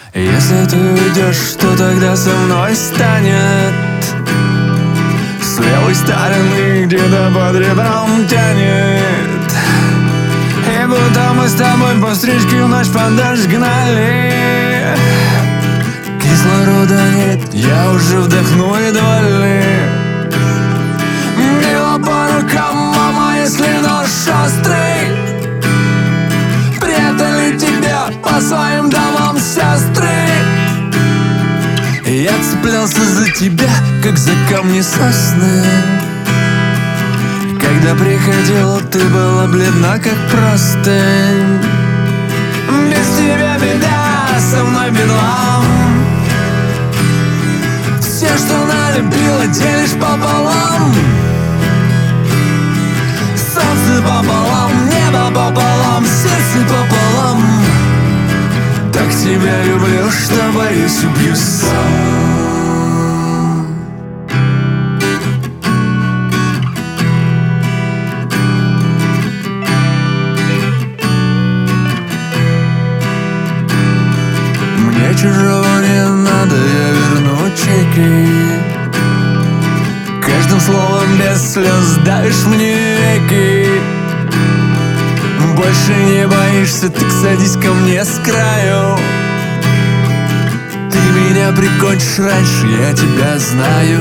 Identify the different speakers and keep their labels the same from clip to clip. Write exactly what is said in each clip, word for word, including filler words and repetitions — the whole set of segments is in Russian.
Speaker 1: Если ты уйдешь, что тогда со мной станет? С левой стороны где-то под ребром тянет, и будто мы с тобой по стрижке в ночь под дождь гнали. Кислорода нет, я уже вдохну едва ли. Била по рукам, мама, если нож острый. Предали тебя по своим домам сестры. Я цеплялся за тебя, как за камни сосны. Когда приходила, ты была бледна, как простынь. Без тебя беда, со мной бедлам. Все, что налюбила, делишь пополам. Солнце пополам, небо пополам, сердце пополам. Так тебя люблю, что боюсь, убью сам. Мне чужого не надо, я верну чеки. Каждым словом без слез давишь мне веки. Больше не боишься, так садись ко мне с краю. Ты меня прикончишь раньше, я тебя знаю.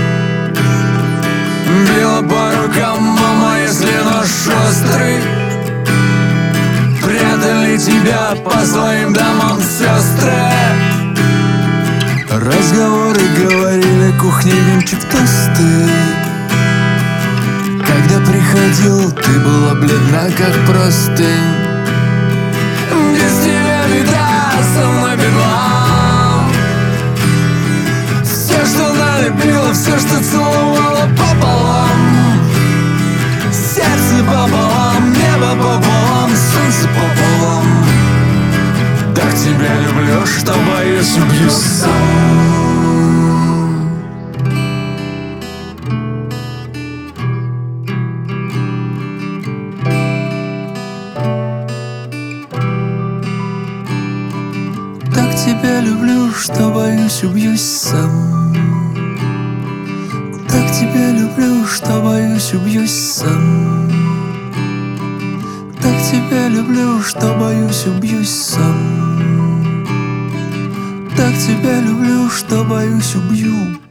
Speaker 1: Била по рукам, мама, если нож острый. Прятали тебя по своим домам сестры. Разговоры говорили, кухни, венчик, тосты. Когда приходил, ты была бледна, как простынь. Без тебя беда, со мной бедлам. Все, что налюбила, все, что целовала пополам. Сердце пополам, небо пополам, солнце пополам. Так тебя люблю, что боюсь, убью сам. Так тебя люблю, что боюсь, убьюсь сам. Так тебя люблю, что боюсь, убьюсь сам. Так тебя люблю, что боюсь, убьюсь сам. Так тебя люблю, что боюсь, убью.